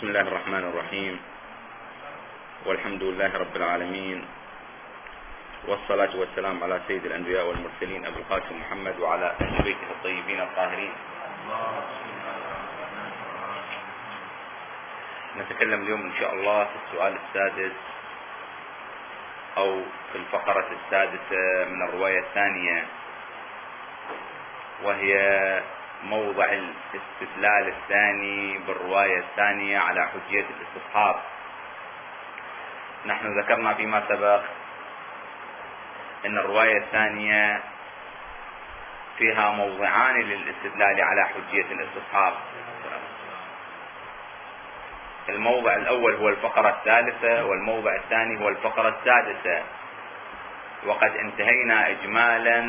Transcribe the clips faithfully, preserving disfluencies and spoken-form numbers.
بسم الله الرحمن الرحيم، والحمد لله رب العالمين، والصلاة والسلام على سيد الأنبياء والمرسلين أبي القاسم محمد وعلى أهل بيته الطيبين الطاهرين. نتكلم اليوم إن شاء الله في السؤال السادس أو في الفقرة السادسة من الرواية الثانية، وهي موضع الاستدلال الثاني بالرواية الثانية على حجية الاستصحاب. نحن ذكرنا فيما سبق أن الرواية الثانية فيها موضعان للاستدلال على حجية الاستصحاب. الموضع الأول هو الفقرة الثالثة، والموضع الثاني هو الفقرة السادسة. وقد انتهينا إجمالا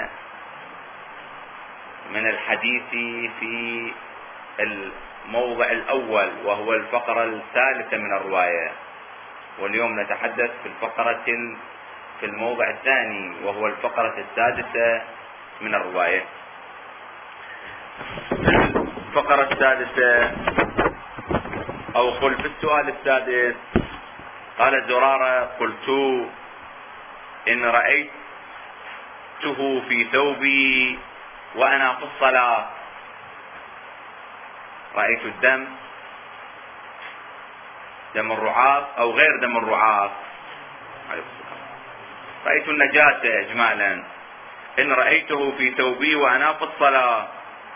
من الحديث في الموضع الأول وهو الفقرة الثالثة من الرواية، واليوم نتحدث في الفقرة في الموضع الثاني وهو الفقرة السادسة من الرواية. الفقرة السادسة أو قل في السؤال السادس، قال زرارة: قلت إن رأيته في ثوبي وأنا في الصلاة. رأيت الدم، دم الرعاف أو غير دم الرعاف، رأيت النجاسة إجمالا. إن رأيته في ثوبي وأنا في الصلاة.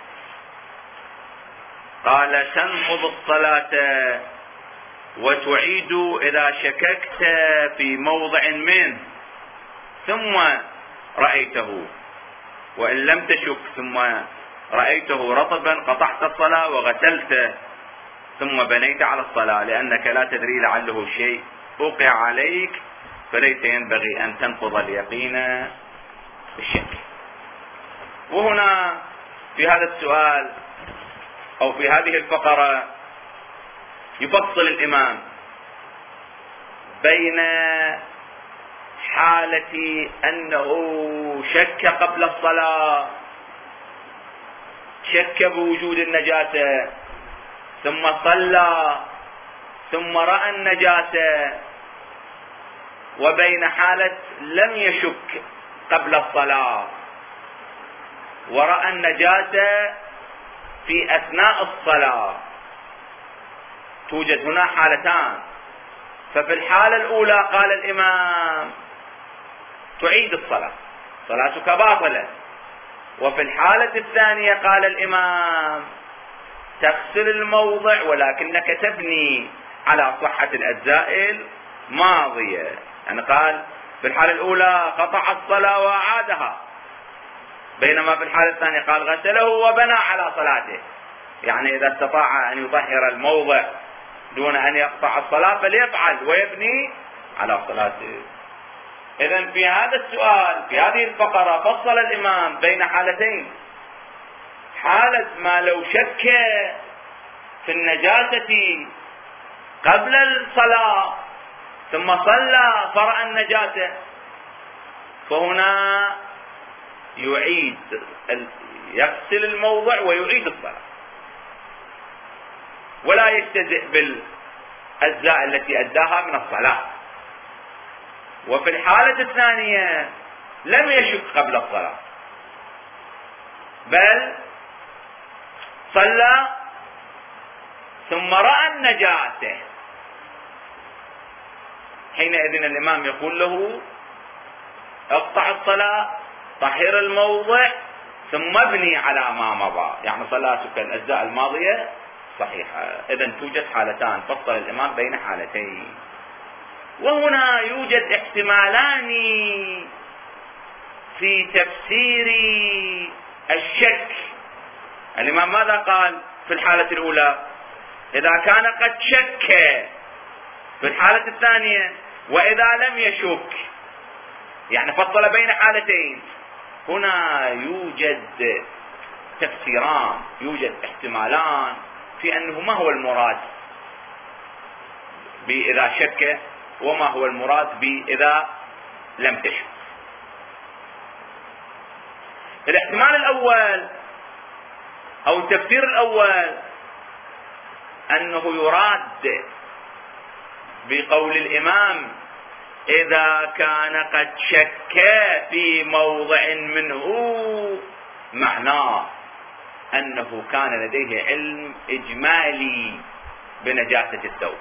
قال: تنقض الصلاة وتعيد إذا شككت في موضع منه ثم رأيته، وإن لم تشك ثم رأيته رطبا قطعت الصلاة وغسلته ثم بنيت على الصلاة، لأنك لا تدري لعله شيء وقع عليك، فليس ينبغي أن تنقض اليقين بالشك. وهنا في هذا السؤال أو في هذه الفقرة يفصل الإمام بين حالة أنه شك قبل الصلاة، شك بوجود النجاسة ثم صلى ثم رأى النجاسة، وبين حالة لم يشك قبل الصلاة ورأى النجاسة في أثناء الصلاة. توجد هنا حالتان. ففي الحالة الأولى قال الإمام: تعيد الصلاة، صلاتك باطلة. وفي الحالة الثانية قال الإمام: تغسل الموضع ولكنك تبني على صحة الأجزاء الماضية. يعني قال في الحالة الأولى قطع الصلاة وأعادها، بينما في الحالة الثانية قال غسله وبنى على صلاته. يعني إذا استطاع أن يطهر الموضع دون أن يقطع الصلاة فليفعل ويبني على صلاته. إذن في هذا السؤال في هذه الفقرة فصل الإمام بين حالتين: حالة ما لو شك في النجاسة قبل الصلاة ثم صلى فرأى النجاسة، فهنا يعيد يغسل الموضع ويعيد الصلاة ولا يجتزئ بالأجزاء التي أداها من الصلاة. وفي الحالة الثانية لم يشك قبل الصلاة بل صلى ثم رأى النجاسة، حينئذ الإمام يقول له: اقطع الصلاة، طهر الموضع، ثم ابني على ما مضى. يعني صلاتك الأجزاء الماضية صحيحة. إذن توجد حالتان، فصل الإمام بين حالتين. وهنا يوجد احتمالان في تفسير الشك. الإمام ماذا قال في الحالة الأولى؟ إذا كان قد شك. في الحالة الثانية: وإذا لم يشك. يعني فصل بين حالتين. هنا يوجد تفسيران، يوجد احتمالان في أنه ما هو المراد بإذا شك وما هو المراد بإذا لم تشك. الاحتمال الأول أو التفسير الأول أنه يراد بقول الإمام إذا كان قد شك في موضع منه، معناه أنه كان لديه علم إجمالي بنجاسة الثوب.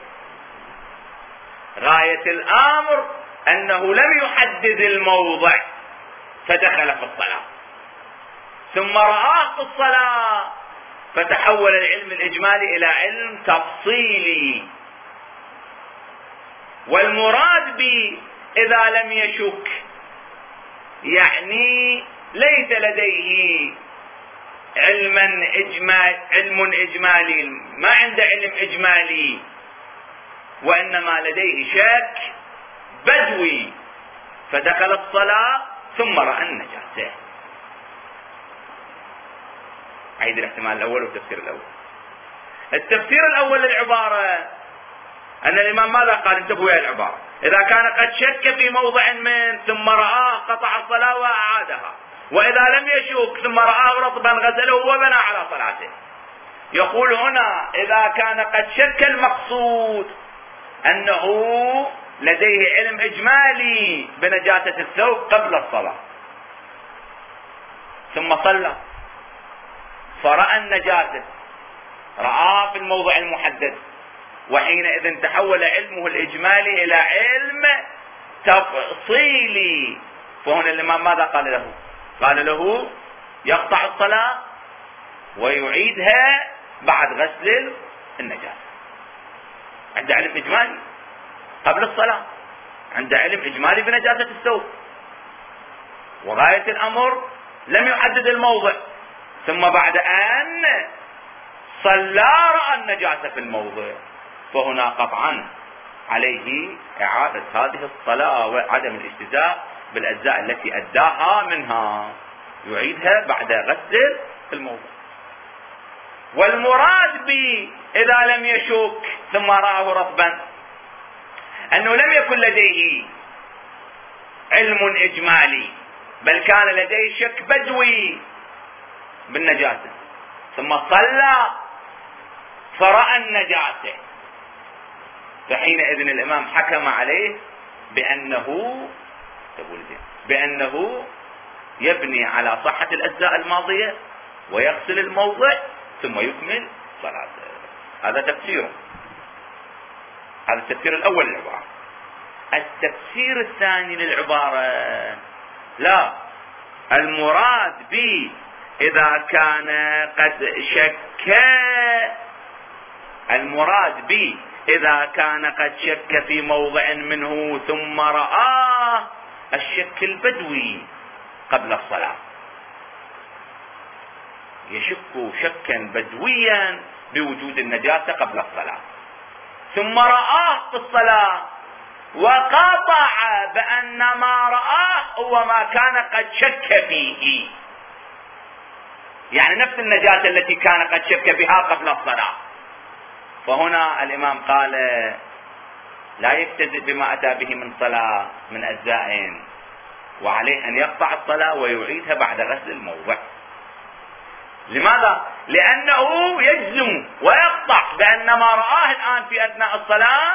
غاية الأمر أنه لم يحدد الموضع فدخل في الصلاة، ثم رآه في الصلاة فتحول العلم الإجمالي إلى علم تفصيلي. والمراد ب إذا لم يشك يعني ليس لديه علما إجمال علم إجمالي، ما عنده علم إجمالي، وإنما لديه شك بدوي فدخل الصلاة ثم رأى النجاسة. عيد الاحتمال الأول والتفسير الأول. التفسير الأول للعبارة أن الإمام ماذا قال؟ انتبهوا يا العبارة: إذا كان قد شك في موضع من ثم رآه قطع الصلاة وأعادها، وإذا لم يشك ثم رآه رطبا غسله وبنى على صلاته. يقول هنا إذا كان قد شك، المقصود أنه لديه علم إجمالي بنجاسة الثوب قبل الصلاة، ثم صلى فرأى النجاسة، رآها في الموضع المحدد، وحينئذ تحول علمه الإجمالي إلى علم تفصيلي. فهنا الإمام ماذا قال له؟ قال له يقطع الصلاة ويعيدها بعد غسل النجاسة. عنده علم إجمالي قبل الصلاة، عنده علم إجمالي بنجاسة الثوب، وغاية الأمر لم يحدد الموضع، ثم بعد أن صلى رأى النجاسة في الموضع، فهنا قطعا عليه إعادة هذه الصلاة وعدم الاجتزاء بالأجزاء التي أداها منها، يعيدها بعد غسل الموضع. والمراد ب إذا لم يشك ثم رآه رطبا أنه لم يكن لديه علم إجمالي، بل كان لديه شك بدوي بالنجاسة، ثم صلى فرأى النجاسة، فحينئذ الإمام حكم عليه بأنه بأنه يبني على صحة الأجزاء الماضية ويغسل الموضع ثم يكمل صلاته. هذا تفسيره، هذا التفسير الأول للعبارة. التفسير الثاني للعبارة: لا، المراد به إذا كان قد شك، المراد به إذا كان قد شك في موضع منه ثم رآه الشك البدوي قبل الصلاة، يشك شكا بدويا بوجود النجاسة قبل الصلاة، ثم رآه في الصلاة وقطع بأن ما رآه هو ما كان قد شك فيه، يعني نفس النجاسة التي كان قد شك بها قبل الصلاة. فهنا الإمام قال لا يجتزئ بما أتى به من صلاة من أجزاء، وعليه أن يقطع الصلاة ويعيدها بعد غسل الموضع. لماذا؟ لأنه يجزم ويقطع بأن ما رآه الآن في أثناء الصلاة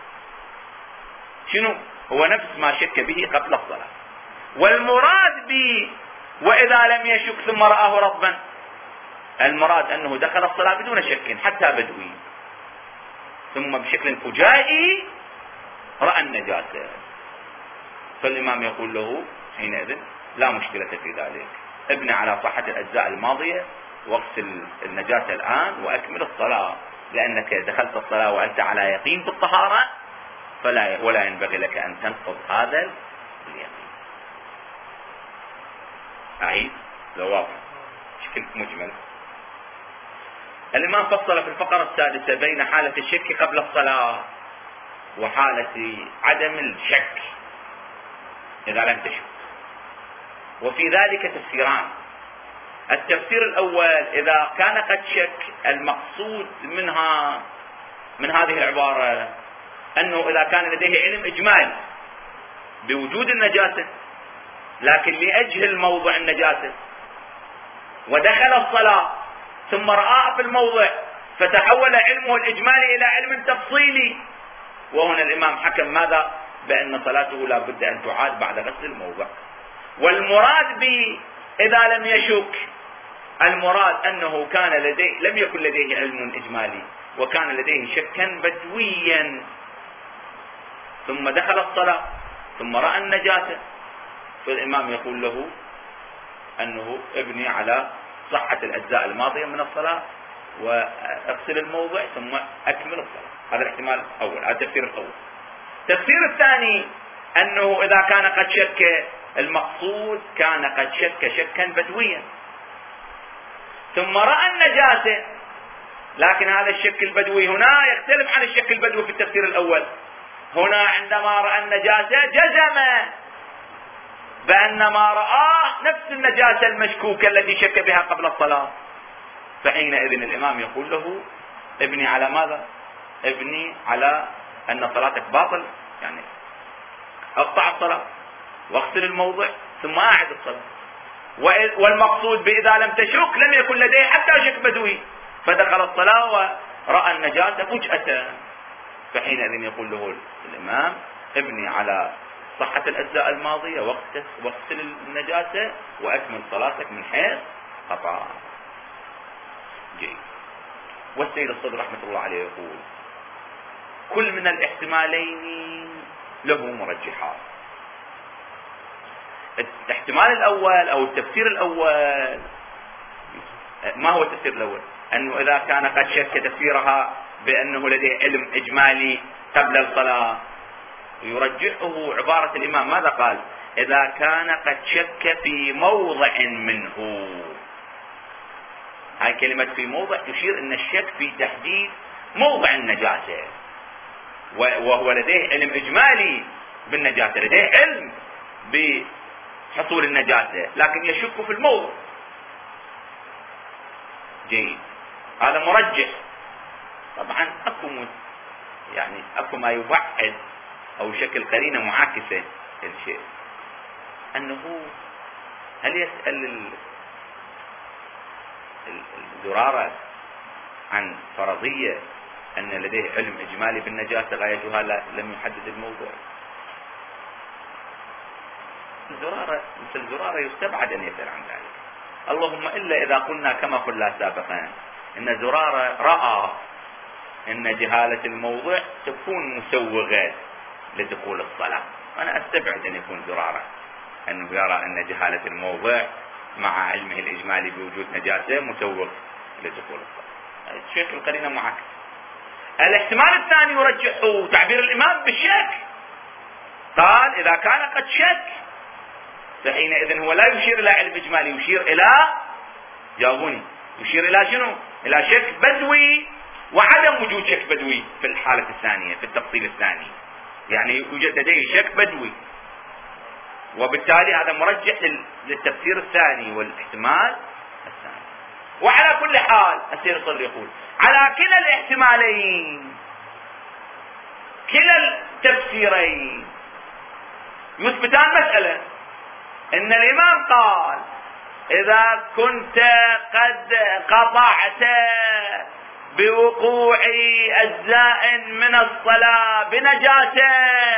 شنو؟ هو نفس ما شك به قبل الصلاة. والمراد به وإذا لم يشك ثم رآه رطبا، المراد أنه دخل الصلاة بدون شك حتى بدوي، ثم بشكل فجائي رأى النجاسة، فالإمام يقول له حينئذ لا مشكلة في ذلك، ابني على صحة الأجزاء الماضية واغسل النجاسة الآن وأكمل الصلاة، لأنك دخلت الصلاة وأنت على يقين بالطهارة، فلا ولا ينبغي لك أن تنقض هذا اليقين. أعيد لو واضح بشكل مجمل. الإمام فصل في الفقرة السادسة بين حالة الشك قبل الصلاة وحالة عدم الشك إذا لم تشك، وفي ذلك تفسيران. التفسير الأول: إذا كان قد شك، المقصود منها من هذه العبارة أنه إذا كان لديه علم إجمالي بوجود النجاسة لكن لأجهل موضع النجاسة ودخل الصلاة ثم رآه في الموضع فتحول علمه الإجمالي إلى علم تفصيلي. وهنا الإمام حكم ماذا؟ بأن صلاته لا بد أن تعاد بعد غسل الموضع. والمراد ب إذا لم يشك، المراد أنه كان لديه لم يكن لديه علم إجمالي وكان لديه شكا بدويا، ثم دخل الصلاة ثم رأى النجاسة، فالإمام يقول له أنه ابني على صحة الأجزاء الماضية من الصلاة واغسل الموضع ثم أكمل الصلاة. هذا الاحتمال الأول، هذا التفسير الأول. التفسير الثاني أنه إذا كان قد شك، المقصود كان قد شك شكا بدويا ثم رأى النجاسة، لكن هذا الشك البدوي هنا يختلف عن الشك البدوي في التفسير الأول. هنا عندما رأى النجاسة جزم بأن ما رآه نفس النجاسة المشكوكة التي شك بها قبل الصلاة، فحينئذ الإمام يقول له ابني على ماذا؟ ابني على أن صلاتك باطل، يعني اقطع الصلاة واغسل الموضع ثم أعد الصلاة. والمقصود بإذا لم تشك لم يكن لديه حتى شك بدوي، فدخل الصلاة ورأى النجاسة فجأة، فحينئذ يقول له الإمام ابني على صحة الأجزاء الماضية واغسل النجاسة وأكمل صلاتك من حيث قطع. جيد. والسيد الصدر رحمة الله عليه يقول كل من الاحتمالين له مرجحات. الاحتمال الأول أو التفسير الأول، ما هو التفسير الأول؟ أنه إذا كان قد شك تفسيرها بأنه لديه علم إجمالي قبل الصلاة، يرجحه عبارة الإمام ماذا قال؟ إذا كان قد شك في موضع منه. هاي كلمة في موضع تشير أن الشك في تحديد موضع النجاسة، وهو لديه علم إجمالي بالنجاسة، لديه علم بحصول النجاسة، لكن يشك في الموضع. جيد. هذا مرجح. طبعا أكو يعني أكو ما يبعد أو شكل قرينة معاكسة للشيء، أنه هل يسأل الزرارة عن فرضية أن لديه علم إجمالي بالنجاسة غايتها لم يحدد الموضوع؟ الزرارة مثل الزرارة يستبعد أن يسأل عن ذلك، اللهم إلا إذا قلنا كما قلنا سابقا إن زرارة رأى أن جهالة الموضع تكون مسوغة لدخول الصلاة. أنا أستبعد أن يكون زرارة أنه يرى أن جهالة الموضع مع علمه الإجمالي بوجود نجاسة مسوغ لدخول الصلاة. الشيخ القرينة معاكس. الاحتمال الثاني يرجحه تعبير الإمام بالشك، قال إذا كان قد شك فحينئذ هو لا يشير إلى علم إجمالي، يشير إلى جاوبوني يشير إلى شنو؟ إلى شك بدوي وعدم وجود شك بدوي في الحالة الثانية، في التفصيل الثاني، يعني يوجد لديه شك بدوي، وبالتالي هذا مرجح للتفسير الثاني والاحتمال الثاني. وعلى كل حال السيد الصدر يقول على كلا الاحتمالين كلا التفسيرين يثبتان مسألة، ان الامام قال اذا كنت قد قطعت بوقوع اجزاء من الصلاة بنجاسة،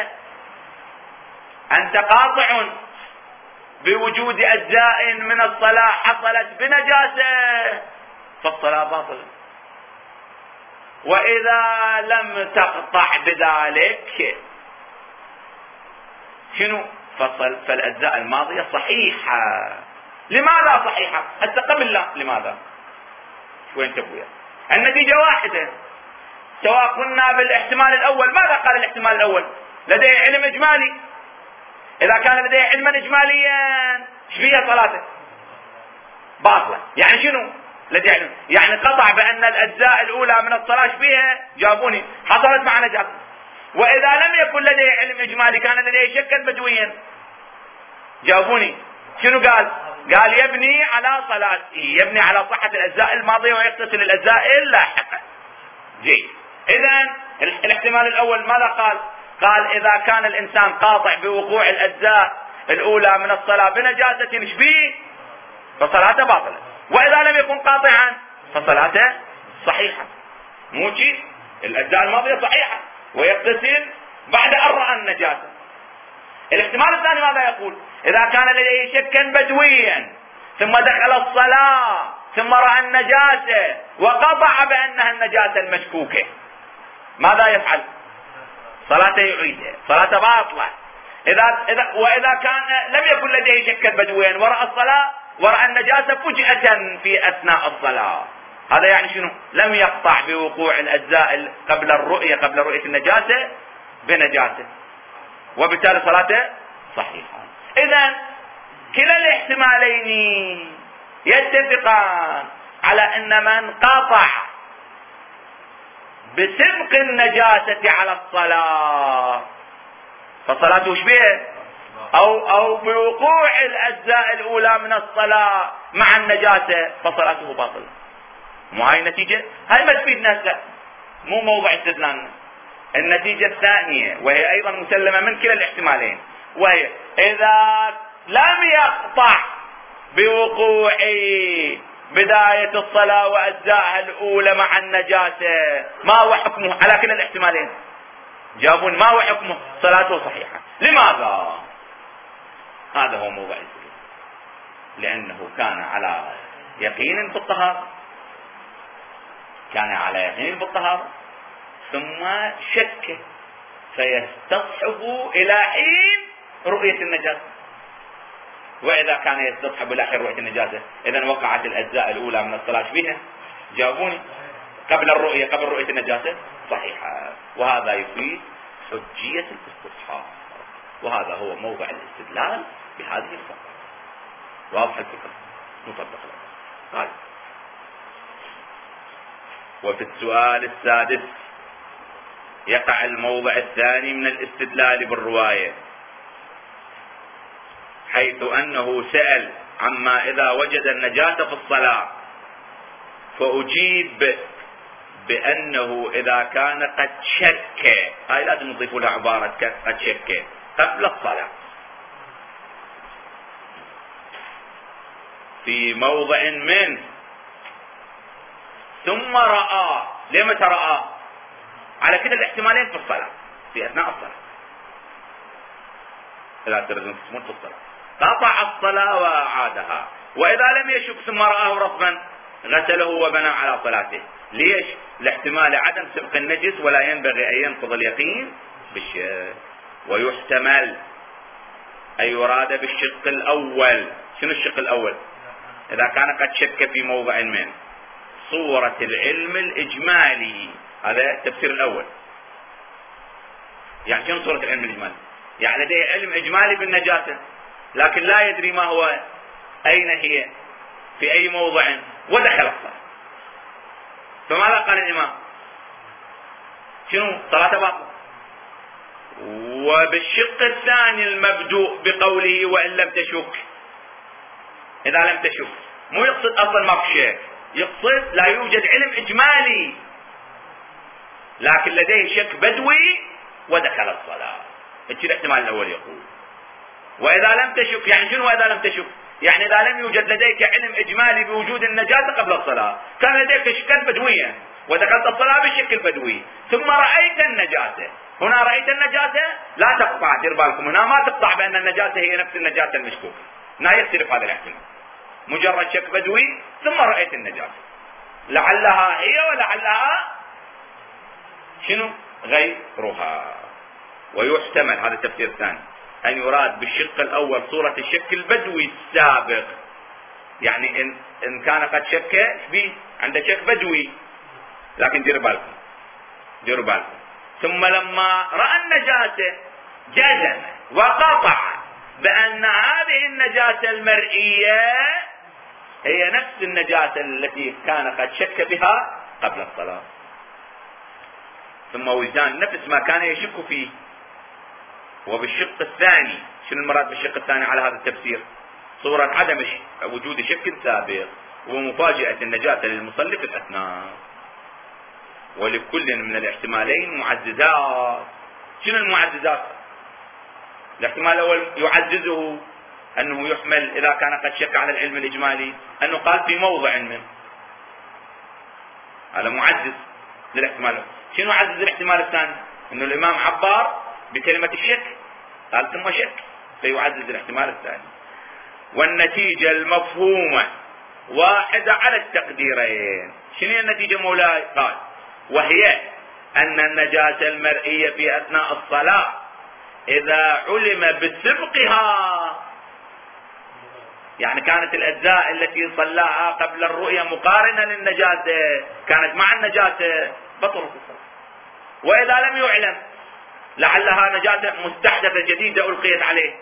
انت قاطع بوجود اجزاء من الصلاة حصلت بنجاسة فالصلاة باطلة. واذا لم تقطع بذلك شنو؟ فصل فالاجزاء الماضية صحيحة. لماذا صحيحة؟ حتى قبل لا لماذا؟ وين تبويا؟ النتيجة واحدة، سواء قلنا بالاحتمال الاول. ماذا قال الاحتمال الاول؟ لديه علم اجمالي. اذا كان لديه علما اجماليا ايش فيها صلاته؟ باطلة. يعني شنو؟ لديه علم، يعني قطع بان الاجزاء الاولى من الصلاة ايش فيها؟ جابوني حصلت مع نجاسة. واذا لم يكن لديه علم اجمالي كان لديه شكا بدويا، جاوبوني شنو قال؟ قال يبني على صلاته، يبني على صحة الاجزاء الماضية ويغتسل الاجزاء اللاحقة. جيد. اذا الاحتمال الاول ماذا قال؟ قال اذا كان الانسان قاطع بوقوع الاجزاء الاولى من الصلاة بنجاسة ايش فيه؟ فصلاته باطلة. واذا لم يكن قاطعا فصلاته صحيحة. مو شيء، الأجزاء الماضية صحيحة ويغتسل بعد أن رأى النجاسة. الاحتمال الثاني ماذا يقول؟ إذا كان لديه شكا بدويا ثم دخل الصلاة ثم رأى النجاسة وقطع بأنها النجاسة المشكوكة، ماذا يفعل؟ صلاته يعيدها، صلاته باطلة. إذا إذا وإذا كان لم يكن لديه شكا بدويا ورأى الصلاة ورأى النجاسة فجأة في أثناء الصلاة، هذا يعني شنو؟ لم يقطع بوقوع الأجزاء قبل الرؤية قبل رؤية النجاسة بنجاسة، وبالتالي صلاته صحيحة. إذن كلا الاحتمالين يتفقان على أن من قطع بسبق النجاسة على الصلاة فصلاته وش بيه؟ أو أو بوقوع الأجزاء الأولى من الصلاة مع النجاسة فصلاته باطلة. مو هاي النتيجة؟ هاي ما تفيدنا هسه، مو موضوع استدلالنا. النتيجة الثانية وهي أيضا مسلمة من كلا الاحتمالين، وهي إذا لم يقطع بوقوع بداية الصلاة وأجزائها الأولى مع النجاسة، ما هو حكمه على كلا الاحتمالين؟ جابون ما هو حكمه؟ صلاته صحيحة. لماذا؟ هذا هو موضوع الدليل، لأنه كان على يقين بالطهارة، كان على يقين بالطهارة ثم شك فيستصحب إلى حين رؤية النجاسة. وإذا كان يستصحب إلى حين رؤية النجاسة إذن وقعت الأجزاء الأولى من الصلاة بها، جاوبوني، قبل الرؤية قبل رؤية النجاسة صحيحة. وهذا يفيد حجية الاستصحاب، وهذا هو موضع الاستدلال بهذه الفقرة. واضح الفكرة؟ نطبق لها. طيب. وفي السؤال السادس يقع الموضع الثاني من الاستدلال بالرواية، حيث أنه سأل عما إذا وجد النجاسة في الصلاة، فأجيب بأنه إذا كان قد شك، هاي لازم نضيف لها عبارة قد شك قبل الصلاة في موضع منه ثم رأى. ليه متى رأى؟ على كده الاحتمالين في الصلاة، في أثناء الصلاة، لا تريدون تسمون في الصلاة، قطع الصلاة وأعادها. وإذا لم يشك ثم رآه رطبا غسله وبنى على صلاته. ليش؟ لاحتمال عدم سبق النجس، ولا ينبغي أن ينقض اليقين بالشك. ويحتمل أن يراد بالشق الأول. شنو الشق الأول؟ إذا كان قد شك في موضع من صورة العلم الإجمالي، هذا التفسير الأول. يعني شنو صورة العلم الإجمالي؟ يعني لديه علم إجمالي بالنجاسة لكن لا يدري ما هو، أين هي، في أي موضع، ودخل الصلاة. فماذا قال الإمام؟ شنو؟ صلاة باطلة. وبالشق الثاني المبدوء بقوله وإن لم تشك، إذا لم تشك مو يقصد أصلا ما في شك، يقصد لا يوجد علم إجمالي لكن لديه شك بدوي ودخل الصلاة. هذا الاحتمال الأول يقول. وإذا لم تشك يعني شنو؟ وإذا لم تشك يعني إذا لم يوجد لديك علم إجمالي بوجود النجاسة قبل الصلاة، كان لديك شكا بدويا ودخلت الصلاة بالشك البدوي ثم رأيت النجاسة. هنا رأيت النجاسة لا تقطع، دير بالكم هنا ما تقطع بأن النجاسة هي نفس النجاسة المشكوكة، هنا يختلف هذا الاحتمال. مجرد شك بدوي ثم رأيت النجاسة، لعلها هي ولعلها شنو؟ غيرها. ويحتمل، هذا التفسير الثاني، أن يراد بالشق الأول صورة الشك البدوي السابق. يعني إن, إن كان قد شك به عنده شك بدوي، لكن دير بالكم دير بالكم ثم لما رأى النجاسة جزم وقطع بأن هذه النجاسة المرئية هي نفس النجاسة التي كان قد شك بها قبل الصلاة. ثم وجدان نفس ما كان يشك فيه. وبالشق الثاني، شنو المراد بالشق الثاني على هذا التفسير؟ صورة عدم وجود شك سابق ومفاجأة النجاسة للمصلي في الأثناء. ولكل من الاحتمالين معززات. شنو المعززات؟ الاحتمال الأول يعززه أنه يحمل إذا كان قد شك على العلم الإجمالي أنه قال في موضع منه، هذا معزز. للاحتمال. شنو عزز الاحتمال الثاني؟ انه الامام عبر بكلمة الشك، قال ثم شك، فيعزز الاحتمال الثاني. والنتيجة المفهومة واحدة على التقديرين. شنو هي النتيجة مولاي؟ قال وهي ان النجاسة المرئية في اثناء الصلاة اذا علم بسبقها، يعني كانت الاجزاء التي صلاها قبل الرؤية مقارنة للنجاسة، كانت مع النجاسة، بطلت الصلاة. واذا لم يعلم، لعلها نجاسة مستحدثة جديدة القيت عليه،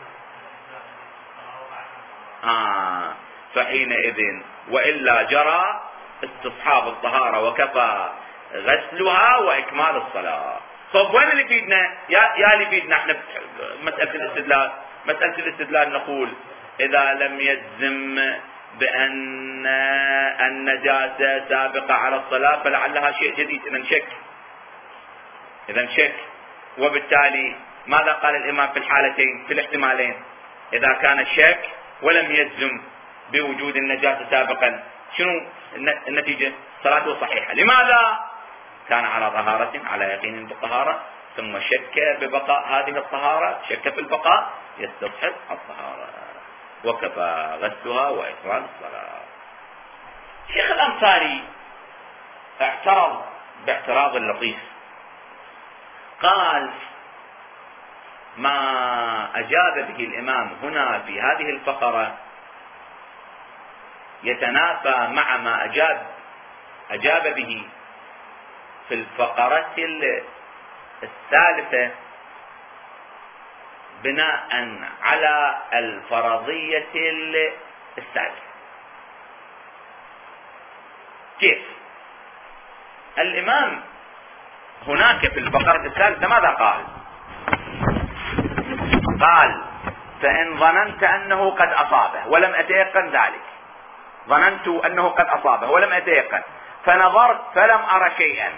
آه فحينئذ والا جرى استصحاب الطهارة وكفى غسلها واكمال الصلاة. طب وين اللي يفيدنا؟ يا يا اللي يفيدنا احنا مسألة الاستدلال. مسألة الاستدلال نقول اذا لم يجزم بان النجاسة سابقة على الصلاة فلعلها شيء جديد، اذا شك، اذا شك. وبالتالي ماذا قال الامام في الحالتين، في الاحتمالين؟ اذا كان الشك ولم يجزم بوجود النجاسة سابقا، شنو النتيجة؟ صلاته صحيحة. لماذا؟ كان على طهارة، على يقين بالطهارة، ثم شك ببقاء هذه الطهارة، شك في البقاء، يستصحب الطهارة وكفى غسلها وإكمال الصلاة. شيخ الأنصاري اعترض باعتراض لطيف، قال ما أجاب به الإمام هنا في هذه الفقرة يتنافى مع ما أجاب أجاب به في الفقرة الثالثة بناء على الفرضية الثالثة. كيف؟ الإمام هناك في الفقرة الثالثة ماذا قال؟ قال فإن ظننت أنه قد أصابه ولم أتيقن ذلك، ظننت أنه قد أصابه ولم أتيقن، فنظرت فلم أرى شيئا،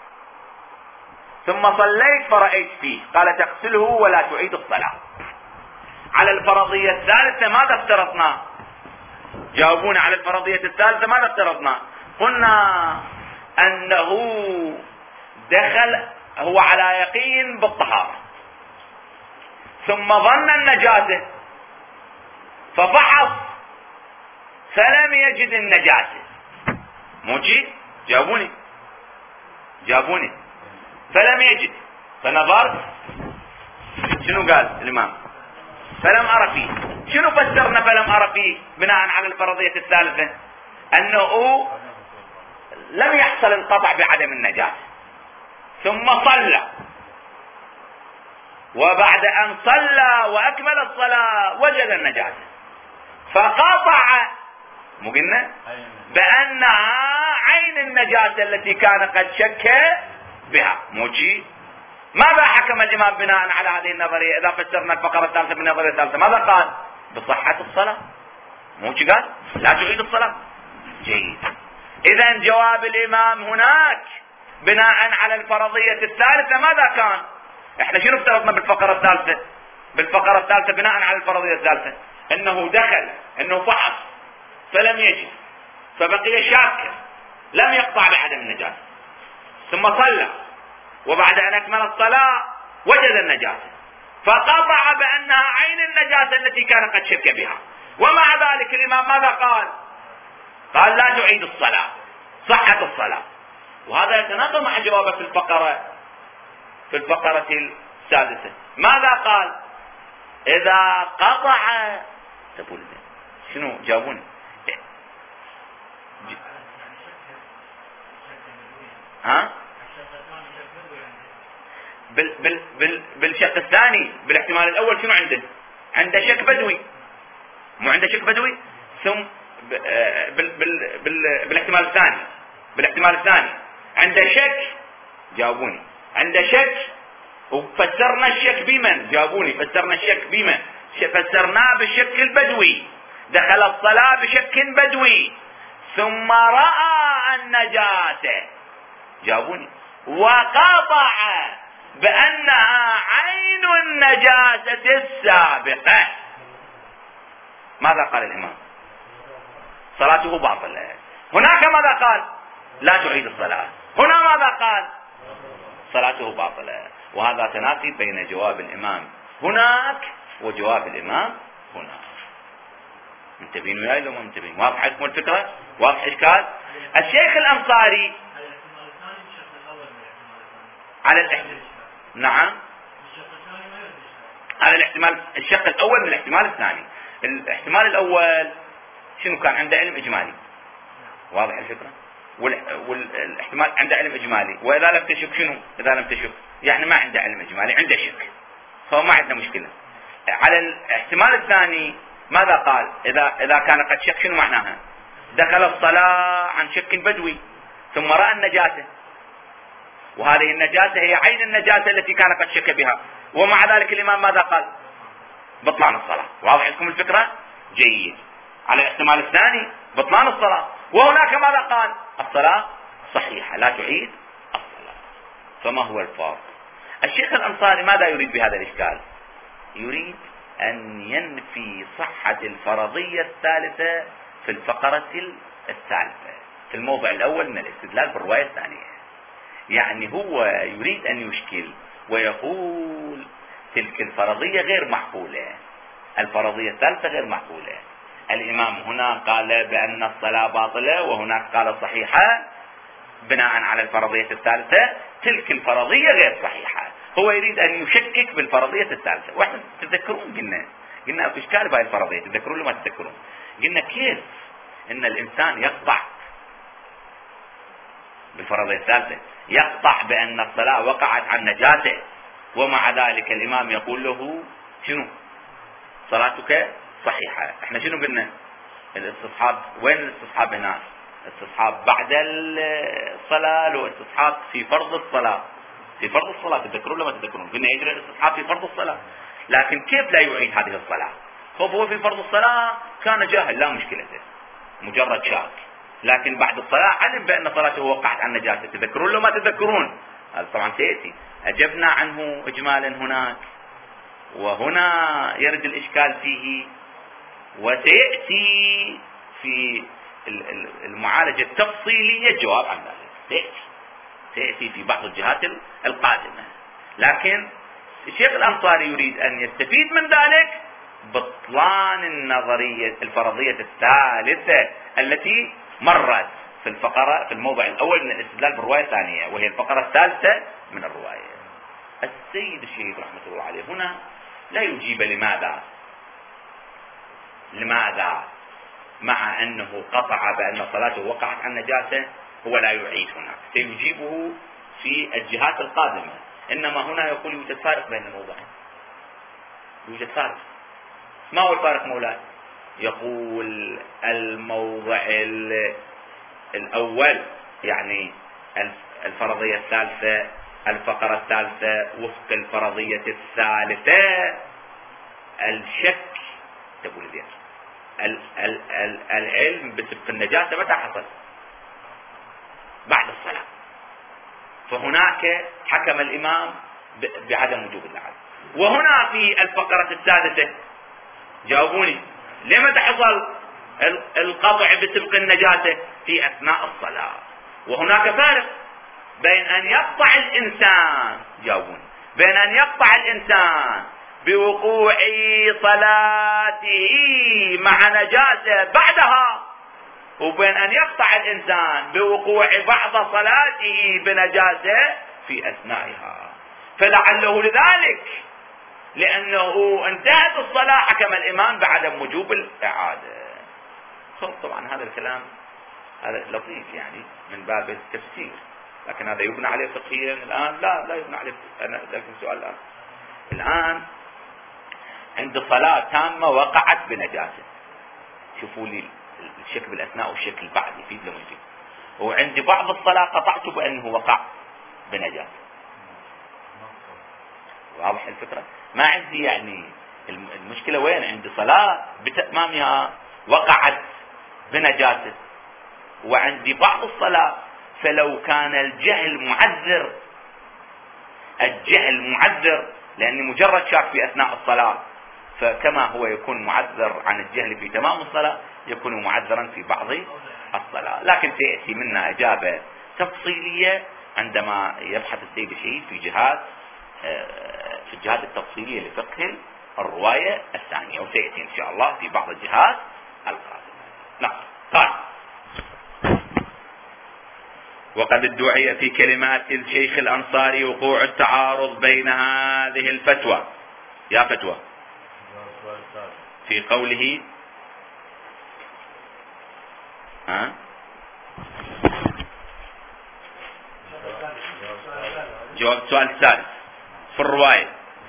ثم صليت فرأيت فيه، قال تغسله ولا تعيد الصلاة. على الفرضية الثالثة ماذا افترضنا؟ جاوبونا على الفرضية الثالثة ماذا افترضنا؟ قلنا أنه دخل هو على يقين بالطهارة، ثم ظن النجاسة ففحص فلم يجد النجاسة. موجي؟ جاوبوني جاوبوني. فلم يجد، فنظرت، شنو قال الإمام؟ فلم أرى فيه. شنو فسرنا فلم أرى فيه بناء على الفرضية الثالثة؟ أنه لم يحصل القطع بعدم النجاسة، ثم صلى، وبعد أن صلى وأكمل الصلاة وجد النجاسة فقطع، مو قلنا بأنها عين النجاسة التي كان قد شك بها. موجي؟ ماذا حكم الإمام بناء على هذه النظرية؟ إذا فسرنا الفقرة الثالثة بالنظرية الثالثة ماذا قال؟ بصحة الصلاة. موجي قال لا تعيد الصلاة. جيد. إذا جواب الإمام هناك بناء على الفرضية الثالثة ماذا كان؟ احنا شنو افترضنا بالفقرة الثالثة؟ بالفقرة الثالثة بناء على الفرضية الثالثة انه دخل، انه فحص فلم يجد، فبقي شاكر، لم يقطع بعدم النجاسة، ثم صلى، وبعد ان اكمل الصلاة وجد النجاسة فقطع بانها عين النجاسة التي كان قد شك بها. ومع ذلك الامام ماذا قال؟ قال لا تعيد الصلاة، صحة الصلاة. وهذا يتناقض مع جوابه في الفقرة في الفقرة السادسة. ماذا قال؟ إذا قطع، تقول شنو؟ جاوبوني. ها؟ بال بال بال بالشق الثاني، بالاحتمال الأول شنو عنده؟ عنده شك بدوي، مو عنده شك بدوي؟ ثم بال بال بال بالاحتمال الثاني، بالاحتمال الثاني عنده شك. جاوبوني. عنده شك، وفسرنا الشك بمن؟ جاوبوني. فسرنا الشك بمن؟ فسرناه بالشك البدوي. دخل الصلاة بشك بدوي ثم رأى النجاسة، جاوبوني، وقطع بأنها عين النجاسة السابقة. ماذا قال الإمام؟ صلاته باطلة. هناك ماذا قال؟ لا تعيد الصلاة. هنا ماذا قال؟ صلاته باطلة. وهذا تنافي بين جواب الإمام هناك وجواب الإمام هنا. منتبهين وياي لو ما منتبهين؟ واضح لكم الفكرة؟ واضح إشكال؟ الشيخ الأنصاري على الاحتمال، نعم، على الاحتمال الشق الأول من الاحتمال الثاني. الاحتمال الأول شنو كان؟ عنده علم إجمالي، واضح الفكرة؟ والاحتمال عنده علم إجمالي، وإذا لم تشك شنو؟ إذا لم تشك يعني ما عنده علم إجمالي، عنده شك، فهو ما عندنا مشكلة. على الاحتمال الثاني ماذا قال؟ إذا إذا كان قد شك شنو معناها؟ دخل الصلاة عن شك بدوي ثم رأى النجاسة، وهذه النجاسة هي عين النجاسة التي كان قد شك بها، ومع ذلك الإمام ماذا قال؟ بطلان الصلاة. واضح لكم الفكرة؟ جيد. على الاحتمال الثاني بطلان الصلاة، وهناك ماذا قال؟ الصلاة صحيحة لا تعيد الصلاة. فما هو الفرق؟ الشيخ الأنصاري ماذا يريد بهذا الإشكال؟ يريد أن ينفي صحة الفرضية الثالثة في الفقرة الثالثة في الموضع الأول من الاستدلال بالرواية الثانية. يعني هو يريد أن يشكل ويقول تلك الفرضية غير معقولة، الفرضية الثالثة غير معقولة. الإمام هنا قال بأن الصلاة باطلة وهناك قال صحيحة بناء على الفرضية الثالثة، تلك الفرضية غير صحيحة. هو يريد أن يشكك بالفرضية الثالثة. واحنا تذكرون قلنا قلنا اكو اشكال بهاي الفرضية، تذكرون لما تذكرون قلنا كيف ان الانسان يقطع بالفرضية الثالثة، يقطع بأن الصلاة وقعت عن نجاسة، ومع ذلك الإمام يقول له شنو؟ صلاتك صحيحة. احنا شنو قلنا؟ الاستصحاب، وين الاستصحاب هنا؟ استصحاب بعد الصلاة لو استصحاب في فرض الصلاة، في فرض الصلاة تذكرون لما تذكرون قلنا يجري الاستصحاب في فرض الصلاة، لكن كيف لا يعيد هذه الصلاة؟ هو في فرض الصلاة كان جاهل لا مشكلة، مجرد شاك، لكن بعد الصلاة علم بأن صلاته وقعت عن نجاسة. تذكرون لو ما تذكرون؟ هذا طبعا سيأتي، أجبنا عنه إجمالا هناك، وهنا يرد الإشكال فيه، وسيأتي في المعالجة التفصيلية الجواب عن ذلك، سيأتي سيأتي في بعض الجهات القادمة. لكن الشيخ الأنصاري يريد أن يستفيد من ذلك بطلان النظرية الفرضية الثالثة التي مرت في الفقرة في الموضع الأول من الاستدلال بالرواية الثانية، وهي الفقرة الثالثة من الرواية. السيد الشيخ رحمة الله عليه هنا لا يجيب لماذا لماذا مع أنه قطع بأن صلاته وقعت عن نجاسة هو لا يعيد هنا، سيجيبه في الجهات القادمة. إنما هنا يقول يوجد فارق بين الموضعين، يوجد فارق. ما هو الفارق مولاي؟ يقول الموضع الأول يعني الفرضية الثالثة، الفقرة الثالثة وفق الفرضية الثالثة، الشك تقول ذلك ال ال ال العلم بسبق النجاسة متى حصل؟ بعد الصلاة. فهناك حكم الإمام بعدم وجوب العدل. وهنا في الفقرة السادسة جاوبوني لما تحصل القطع بسبق النجاسة؟ في أثناء الصلاة. وهناك فارق بين أن يقطع الإنسان، جاوبوني، بين أن يقطع الإنسان بوقوع صلاته مع نجاسة بعدها، وبين أن يقطع الإنسان بوقوع بعض صلاته بنجاسة في أثنائها. فلعله لذلك لأنه انتهت الصلاة حكم الإمام بعدم وجوب الإعادة. طبعا هذا الكلام هذا لطيف يعني من باب التفسير، لكن هذا يبنى عليه فقهيا الآن؟ لا لا يبنى عليه. أنا لكن سؤال الآن الآن عند صلاة تامة وقعت بنجاسة، شوفوا لي الشك بالأثناء والشك البعد يفيد لما يجيب. وعندي بعض الصلاة قطعت بأنه وقع بنجاسة، واضح الفكرة؟ ما عندي يعني المشكلة وين؟ عندي صلاة بتمامها وقعت بنجاسة، وعندي بعض الصلاة. فلو كان الجهل معذر، الجهل معذر لأني مجرد شاك في أثناء الصلاة، فكما هو يكون معذر عن الجهل في تمام الصلاة يكون معذرا في بعض الصلاة. لكن سيأتي منا إجابة التفصيلية عندما يبحث السيد الشهيد في جهات في الجهات التفصيلية لفقه الرواية الثانية، وسيأتي إن شاء الله في بعض الجهات القادمة. نعم. قال: وقد ادعي في كلمات الشيخ الأنصاري وقوع التعارض بين هذه الفتوى، يا فتوى، في قوله ها جواب السؤال الثالث في الرواية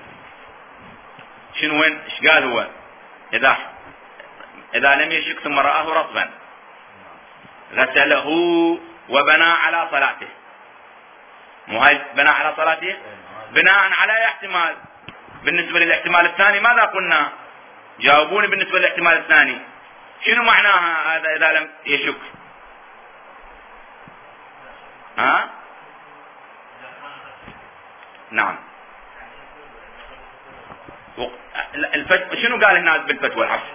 شنو وين ايش قال هو؟ إذا إذا لم يشك ثم رآه رطبا غسله وبنى على صلاته. مو هاي بنى على صلاته بناء على احتمال. بالنسبة للاحتمال الثاني ماذا قلنا؟ جاوبوني بالنسبة للاحتمال الثاني شنو معناها هذا إذا لم يشك؟ ها؟ نعم. الفت... شنو قال هنا بالفتوى العفو؟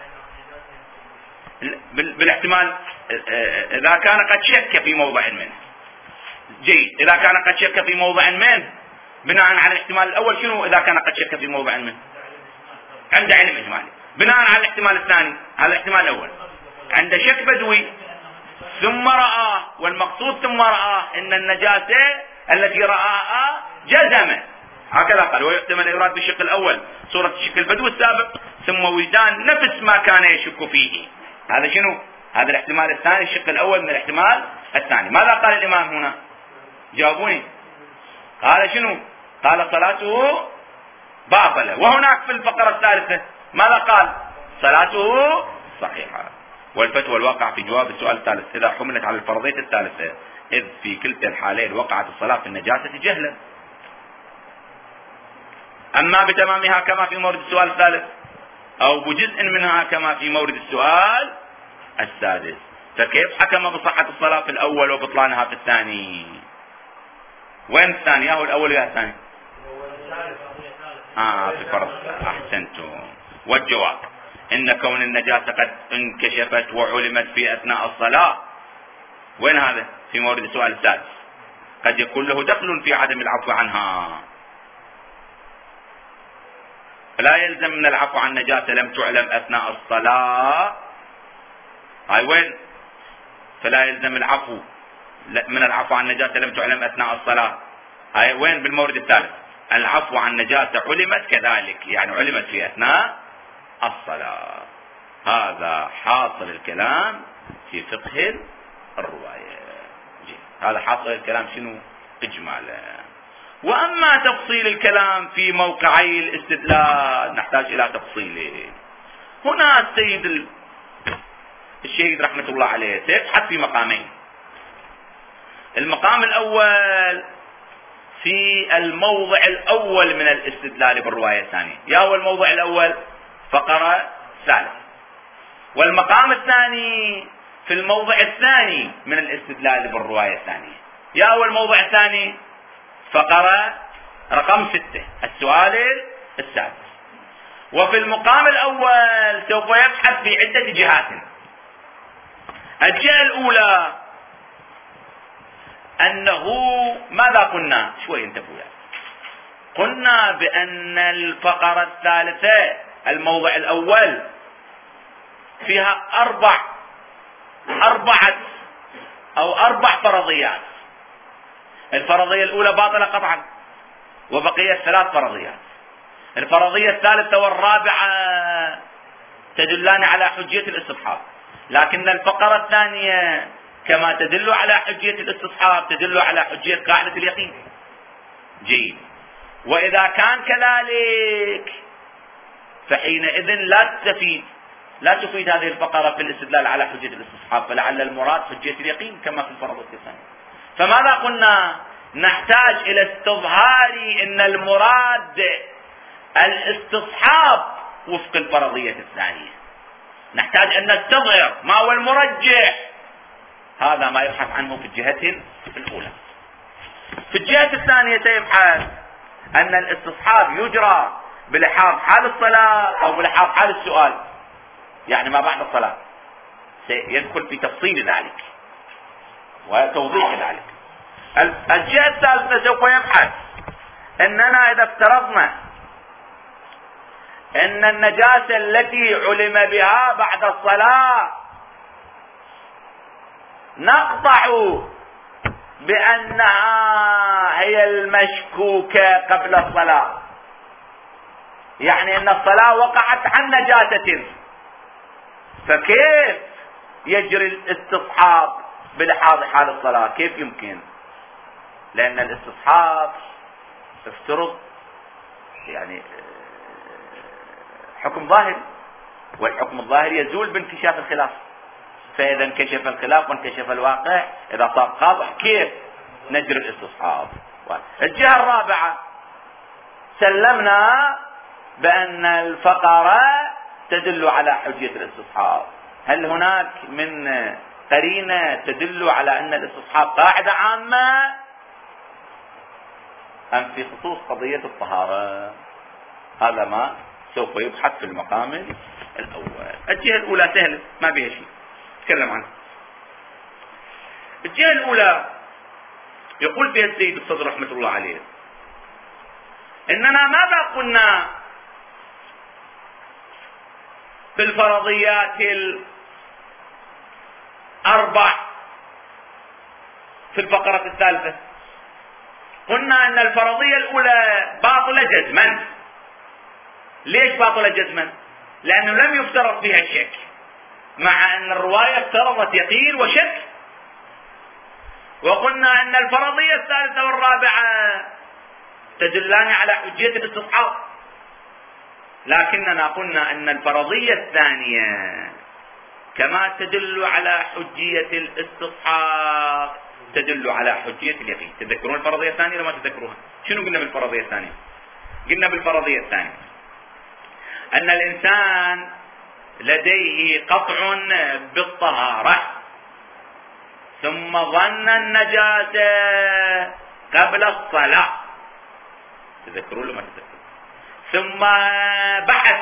بالاحتمال إذا كان قد شك في موضع منه. جيد. إذا كان قد شك في موضع منه بناء على الاحتمال الأول شنو إذا كان قد شك في موضع منه؟ عند علم إجمالي. بناء على الاحتمال الثاني على الاحتمال الأول عند شك بدوي ثم رآه، والمقصود ثم رآه إن النجاسة التي رآها جزمه، هكذا قال. ويحتمل يراد بالشق الأول صورة الشق البدوي السابق ثم وجدان نفس ما كان يشك فيه. هذا شنو؟ هذا الاحتمال الثاني، الشق الأول من الاحتمال الثاني. ماذا قال الإمام هنا؟ جاوبوني. قال شنو؟ قال صلاته باطلة. وهناك في الفقرة الثالثة ماذا قال؟ صلاته صحيحة. والفتوى الواقع في جواب السؤال الثالث إذا حملت على الفرضية الثالثة، إذ في كلتا الحالين وقعت الصلاة في النجاسة جهلا، أما بتمامها كما في مورد السؤال الثالث أو بجزء منها كما في مورد السؤال السادس. فكيف حكم بصحة الصلاة في الأول وبطلانها في الثاني؟ وين الثاني؟ ياهو الأول يا الثاني؟ آه في فرض. أحسنتم. والجواب إن كون النجاسة قد انكشفت وعلمت في أثناء الصلاة، وين هذا؟ في مورد السؤال السادس. قد يكون له دخل في عدم العفو عنها، لا يلزم من العفو عن نجاسة لم تعلم أثناء الصلاة. هاي وين؟ فلا يلزم العفو من العفو عن نجاسة لم تعلم أثناء الصلاة. هاي وين؟ بالمورد الثالث. العفو عن نجاسة علمت كذلك، يعني علمت في أثناء الصلاة. هذا حاصل الكلام في فقه الرواية. هذا حاصل الكلام شنو؟ إجمالا. وأما تفصيل الكلام في موقعي الاستدلال نحتاج إلى تفصيله. هنا السيد الشهيد رحمة الله عليه سيبحث في مقامين. المقام الأول في الموضع الأول من الاستدلال بالرواية الثانية، يا هو الموضع الأول فقرة ثالث. والمقام الثاني في الموضع الثاني من الاستدلال بالرواية الثانية، يا هو الموضع الثاني فقرة رقم ستة السؤال السادس. وفي المقام الأول سوف يبحث في عدة جهات. الجهة الأولى أنه ماذا قلنا؟ شوي انتبهوا يعني. قلنا بأن الفقرة الثالثة الموضع الأول فيها أربع أربعة أو أربع فرضيات. الفرضية الأولى باطلة قطعا وبقيت ثلاث فرضيات. الفرضية الثالثة والرابعة تدلان على حجية الاستصحاب، لكن الفقرة الثانية كما تدل على حجية الاستصحاب تدل على حجية قاعدة اليقين. جيد. وإذا كان كذلك فحينئذ لا تفيد لا تفيد هذه الفقرة في الاستدلال على حجية الاستصحاب، فلعل المراد حجية اليقين كما في الفرضية الثانية. فماذا قلنا؟ نحتاج إلى استظهار أن المراد الاستصحاب وفق الفرضية الثانية. نحتاج أن نستظهر ما هو المرجح. هذا ما يبحث عنه في الجهة الأولى. في الجهة الثانية سيبحث أن الاستصحاب يجرى بلحاظ حال الصلاة أو بلحاظ حال السؤال، يعني ما بعد الصلاة. سيدخل في تفصيل ذلك وتوضيح ذلك. الجهة الثالثة سوف يبحث اننا اذا افترضنا ان النجاسة التي علم بها بعد الصلاة نقطع بانها هي المشكوكة قبل الصلاة، يعني ان الصلاة وقعت عن نجاسة، فكيف يجري الاستصحاب بلحاظ حال الصلاة؟ كيف يمكن؟ لان الاستصحاب افترض يعني حكم ظاهري، والحكم الظاهري يزول بانكشاف الخلاف، فاذا انكشف الخلاف وانكشف الواقع اذا صار قاضح كيف نجري الاستصحاب؟ الجهة الرابعة سلمنا بان الفقرة تدل على حجية الاستصحاب، هل هناك من قرينة تدل على ان الاستصحاب قاعدة عامة ام في خصوص قضية الطهارة؟ هذا ما سوف يبحث في المقام الاول. الجهة الاولى سهلة ما بها شيء نتكلم عنها. الجهة الاولى يقول فيها السيد الصدر رحمة الله عليه اننا ماذا قلنا في الفرضيات الاربع في الفقرة الثالثة؟ قلنا ان الفرضية الاولى باطلة جزما. ليش باطلة جزما؟ لانه لم يفترض فيها الشك، مع ان الرواية افترضت يقين وشك. وقلنا ان الفرضية الثالثة والرابعة تدلان على حجية الاستصحاب، لكننا قلنا ان الفرضية الثانية كما تدل على حجية الاستصحاب تدل على حجية اليقين. تذكرون الفرضية الثانية لما تذكروها؟ شنو قلنا بالفرضية الثانية؟ قلنا بالفرضية الثانية ان الانسان لديه قطع بالطهارة ثم ظن النجاسة قبل الصلاة، تذكرون لما تذكرون، ثم بحث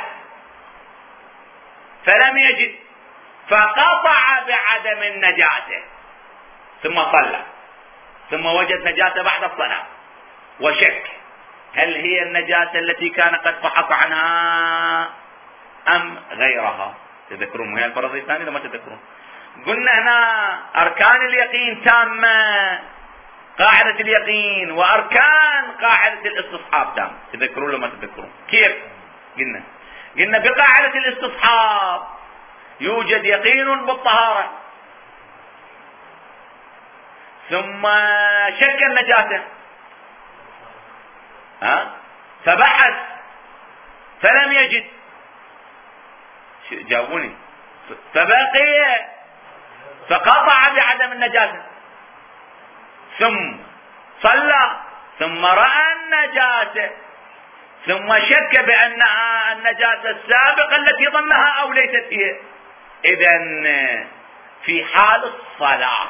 فلم يجد فقطع بعدم النجاسة ثم صلى، ثم وجد نجاسة بعد الصلاة وشك هل هي النجاسة التي كان قد فحص عنها أم غيرها. تذكرون هي الفرضية الثانية لما تذكرون؟ قلنا هنا أركان اليقين تامة، قاعدة اليقين، وأركان قاعدة الاستصحاب تامة. تذكرون لما تذكرون؟ كيف؟ قلنا قلنا بقاعدة الاستصحاب يوجد يقين بالطهارة ثم شك النجاسة، ها؟ فبحث فلم يجد، جاوبوني، فبقي فقطع بعدم النجاسة ثم صلى ثم رأى النجاسة ثم شك بأنها النجاسة السابقة التي ظنها أو ليست هي. إذن في حال الصلاة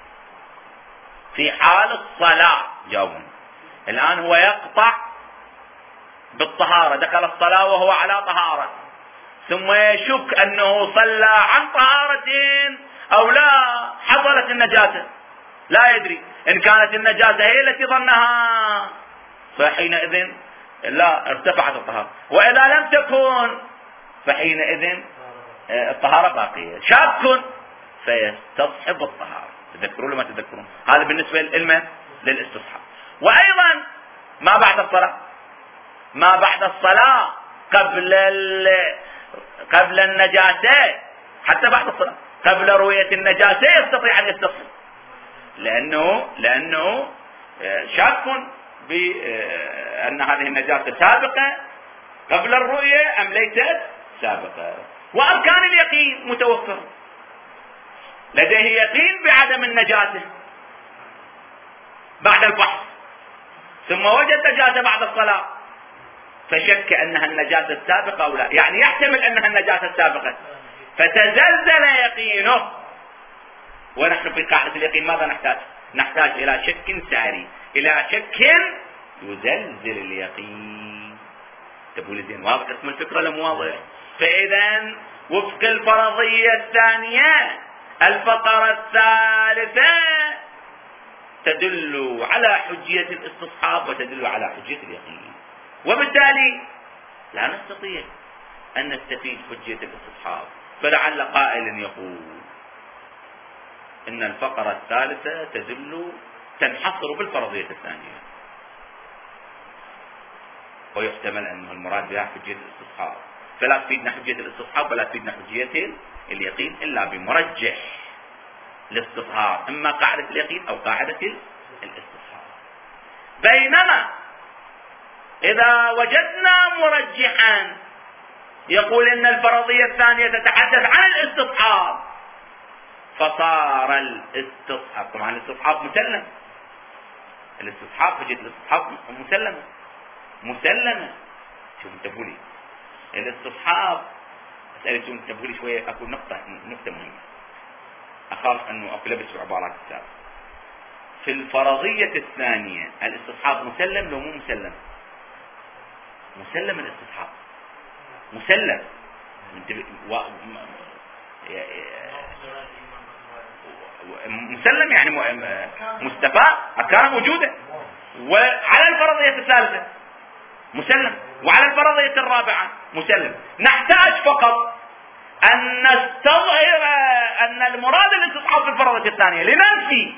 في حال الصلاة جاوبوني، الآن هو يقطع بالطهارة، دخل الصلاة وهو على طهارة، ثم يشك أنه صلى عن طهارة أو لا، حصلت النجاسة لا يدري. إن كانت النجاسة هي التي ظنها فحينئذ لا ارتفعت الطهارة، وإذا لم تكن فحينئذ الطهارة باقية. شاك فيستصحب الطهارة. تذكرون لما تذكرون؟ هذا بالنسبة للعلم للاستصحاب. وأيضا ما بعد الصلاة ما بعد الصلاة قبل قبل النجاسة، حتى بعد الصلاة قبل رؤية النجاسة يستطيع أن يستصحب، لأنه لأنه شاك بأن هذه النجاسة سابقة قبل الرؤية أم ليست سابقة. وأركان اليقين متوفرة، لديه يقين بعدم النجاسة بعد الفحص، ثم وجد نجاسة بعد الصلاة فشك أنها النجاسة السابقة أو لا، يعني يحتمل أنها النجاسة السابقة، فتزلزل يقينه. ونحن في قاعدة اليقين ماذا نحتاج؟ نحتاج إلى شك ساري، إلى شك يزلزل اليقين. تقول زين واضح اسم الفكرة لم واضح؟ فإذا وفق الفرضية الثانية الفقرة الثالثة تدل على حجية الاستصحاب وتدل على حجية اليقين، وبالتالي لا نستطيع أن نستفيد حجية الاستصحاب. فلعل قائل يقول إن الفقرة الثالثة تدل تنحصر بالفرضية الثانية، ويحتمل أنه المراد بها حجية الاستصحاب، فلا تفيدنا حجية الاستصحاب ولا تفيدنا حجية اليقين إلا بمرجح الاستظهار، إما قاعدة اليقين أو قاعدة الاستصحاب. بينما إذا وجدنا مرجحا يقول إن الفرضية الثانية تتحدث عن الاستصحاب، فصار الاستصحاب، طبعا الاستصحاب مسلم، الاستصحاب حجية الاستصحاب مسلمة مسلمة. شوف انتبهوا لي الاستصحاب، اسألي شوف انتبهوا لي شوية، اكو نقطة نقطة مهمة اخاف انه اقلبس في عبارات السابقة. في الفرضية الثانية الاستصحاب مسلم لو مو مسلم؟ مسلم الاستصحاب، مسلم و... مسلم يعني مستفاد، أركانه موجودة. وعلى الفرضية الثالثة مسلم، وعلى الفرضية الرابعة مسلم. نحتاج فقط أن نستظهر أن المراد الاستصحاب في الفرضية الثانية لننفي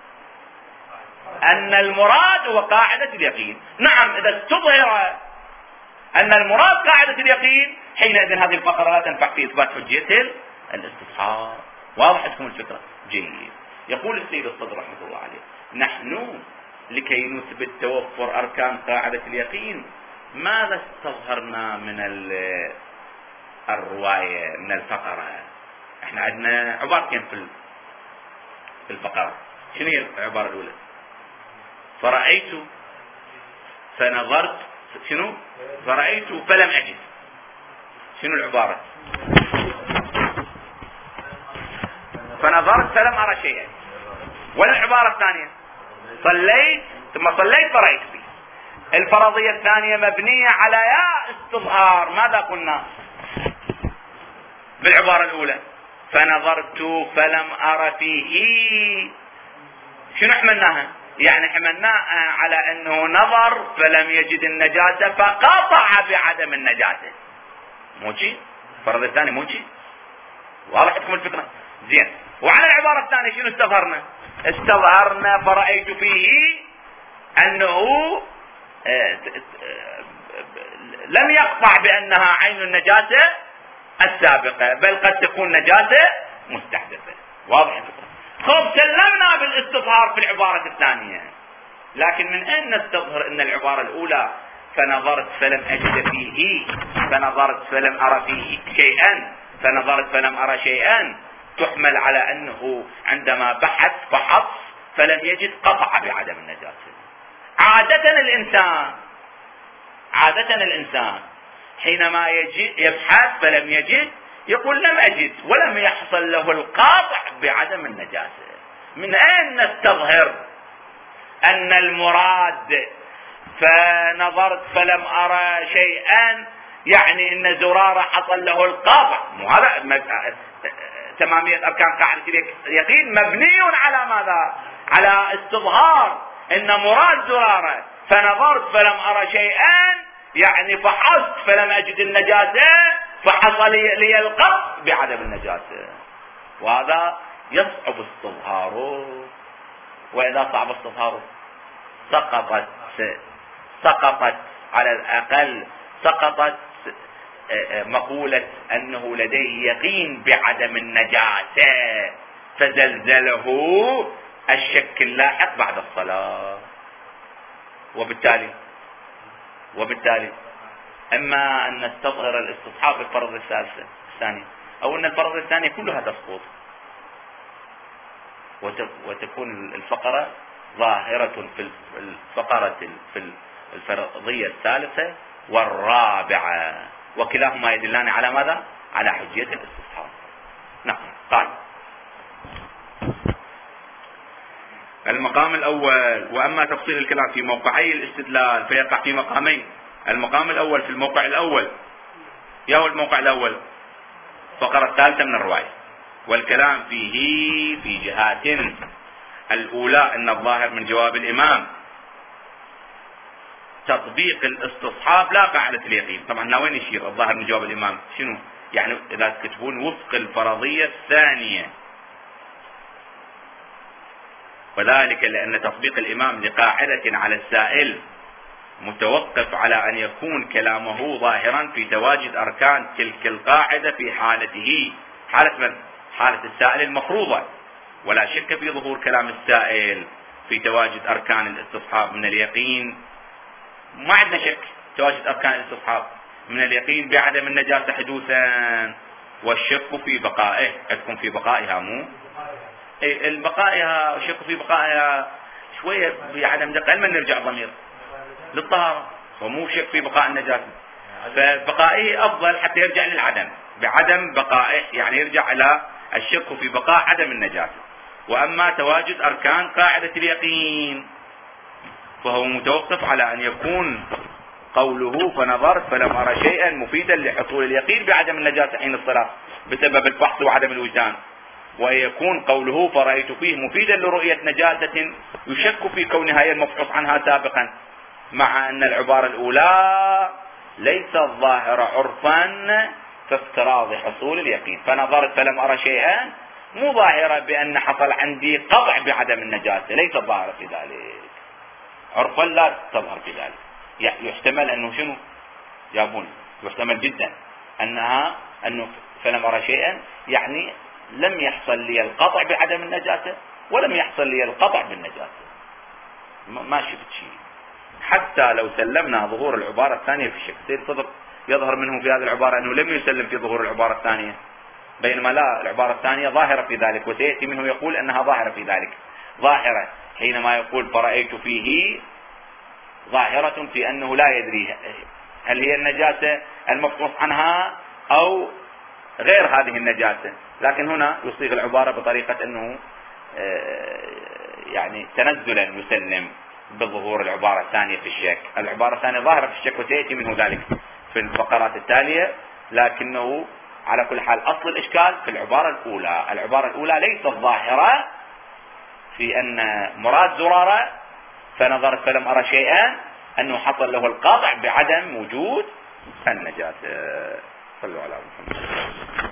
أن المراد هو قاعدة اليقين. نعم، إذا استظهر أن المراد قاعدة اليقين حينئذ هذه الفقرة لا تنفع في إثبات حجية الاستصحاب. واضح لكم الفكرة؟ جيد. يقول السيد الصدر رحمه الله عليه: نحن لكي نثبت توفر أركان قاعدة اليقين ماذا استظهرنا من الرواية من الفقرة؟ احنا عندنا عبارتين في الفقرة. شنو هي العبارة الأولى؟ فرأيت فنظرت، شنو؟ فرأيت فلم أجد. شنو العبارة؟ فنظرت فلم أرى شيئا. ولا العبارة الثانية؟ صليت ثم صليت فرأيت فيه. الفرضية الثانية مبنية على يا استظهار. ماذا قلنا بالعبارة الأولى؟ فنظرت فلم أرى فيه. شنو حملناها؟ يعني حملناها على أنه نظر فلم يجد النجاسة فقطع بعدم النجاسة. موجي الفرضية الثانية موجي. واضح لكم الفكرة؟ زين. وعلى العبارة الثانية شنو استظهرنا؟ استظهرنا فرأيت فيه أنه لم يقطع بأنها عين النجاسة السابقة، بل قد تكون نجاسة مستحدثة. واضح الفكرة؟ خب سلمنا بالاستظهار في العبارة الثانية، لكن من أين نستظهر أن العبارة الأولى فنظرت فلم أجد فيه، فنظرت فلم أرى فيه شيئا، فنظرت فلم أرى شيئا، تحمل على أنه عندما بحث فحص فلم يجد قطع بعدم النجاسة. عادة الإنسان عادة الإنسان حينما يجد يبحث فلم يجد يقول لم أجد، ولم يحصل له القاطع بعدم النجاسة. من أين نستظهر أن المراد فنظرت فلم أرى شيئا يعني أن زرارة حصل له القاطع؟ مو هذا تمامية أركان قاعدة اليقين مبني على ماذا؟ على استظهار أن مراد زرارة فنظرت فلم أرى شيئا يعني فحصت فلم أجد النجاسة فحصل لي القطع بعدم النجاسة، وهذا يصعب استظهاره. وإذا صعب استظهاره سقطت سقطت على الأقل سقطت مقولة أنه لديه يقين بعدم النجاسة، فزلزله الشك اللاحق بعد الصلاة. وبالتالي وبالتالي اما ان نستظهر الاستصحاب في الفرض الثالثة الثانية، او ان الفرض الثانية كلها تسقط وتكون الفقرة ظاهرة في الفقرة في الفرضية الثالثة والرابعة، وكلاهما يدلان على ماذا؟ على حجية الاستصحاب. نعم. قال المقام الأول: وأما تفصيل الكلام في موقعي الاستدلال فيقع في مقامين. المقام الأول في الموقع الأول، يا هو الموقع الأول الفقرة الثالثة من الرواية، والكلام فيه في جهات الأولى أن الظاهر من جواب الإمام تطبيق الاستصحاب لا قاعدة اليقين. طبعا هنا وين يشير الظاهر من جواب الإمام؟ شنو يعني إذا تكتبون وفق الفرضية الثانية، وذلك لأن تطبيق الإمام لقاعدة على السائل متوقف على أن يكون كلامه ظاهرا في تواجد أركان تلك القاعدة في حالته، حالة من؟ حالة السائل المفروضة، ولا شك في ظهور كلام السائل في تواجد أركان الاستصحاب من اليقين. ما عندنا شك تواجد أركان الاستصحاب من اليقين بعدم النجاسة حدوثا، والشك في بقائه. عندكم في بقائها مو؟ اي البقائها والشك في بقائها شوية بعدم دقة. لمن نرجع ضمير للطهارة، ومو شك في بقاء النجاسة. فبقائه أفضل حتى يرجع للعدم، بعدم بقائه يعني يرجع إلى الشك في بقاء عدم النجاسة. وأما تواجد أركان قاعدة اليقين فهو متوقف على أن يكون قوله فنظرت فلم أرى شيئا مفيدا لحصول اليقين بعدم النجاسة حين الصلاة بسبب الفحص وعدم الوجدان، وأن يكون قوله فرأيت فيه مفيدا لرؤية نجاسة يشك في كونها هي المفحوص عنها سابقا، مع أن العبارة الأولى ليست ظاهرة عرفا في افتراض حصول اليقين. فنظرت فلم أرى شيئا مو ظاهرة بأن حصل عندي قطع بعدم النجاسة، ليست ظاهرة في ذلك عرفا، لا تظهر في ذلك. يحتمل أنه شنو جابون، يحتمل جدا أنها أنه فلم أرى شيئا يعني لم يحصل لي القطع بعدم النجاسة ولم يحصل لي القطع بالنجاسة، ما شفت شيء. حتى لو سلمنا ظهور العبارة الثانية في الشك، سيد صدق يظهر منه في هذه العبارة أنه لم يسلم في ظهور العبارة الثانية، بينما لا، العبارة الثانية ظاهرة في ذلك، وسيأتي منه يقول أنها ظاهرة في ذلك. ظاهرة حينما يقول فرأيت فيه، ظاهرة في أنه لا يدري هل هي النجاسة المفحوص عنها أو غير هذه النجاسة، لكن هنا يصيغ العبارة بطريقة أنه يعني تنزلا يسلم بظهور العبارة الثانية في الشك. العبارة الثانية ظاهرة في الشك وسيأتي منه ذلك في الفقرات التالية، لكنه على كل حال أصل الإشكال في العبارة الأولى. العبارة الأولى ليست ظاهرة في أن مراد زرارة فنظرت فلم أرى شيئا أنه حصل له القطع بعدم وجود النجاسة. صلوا على محمد.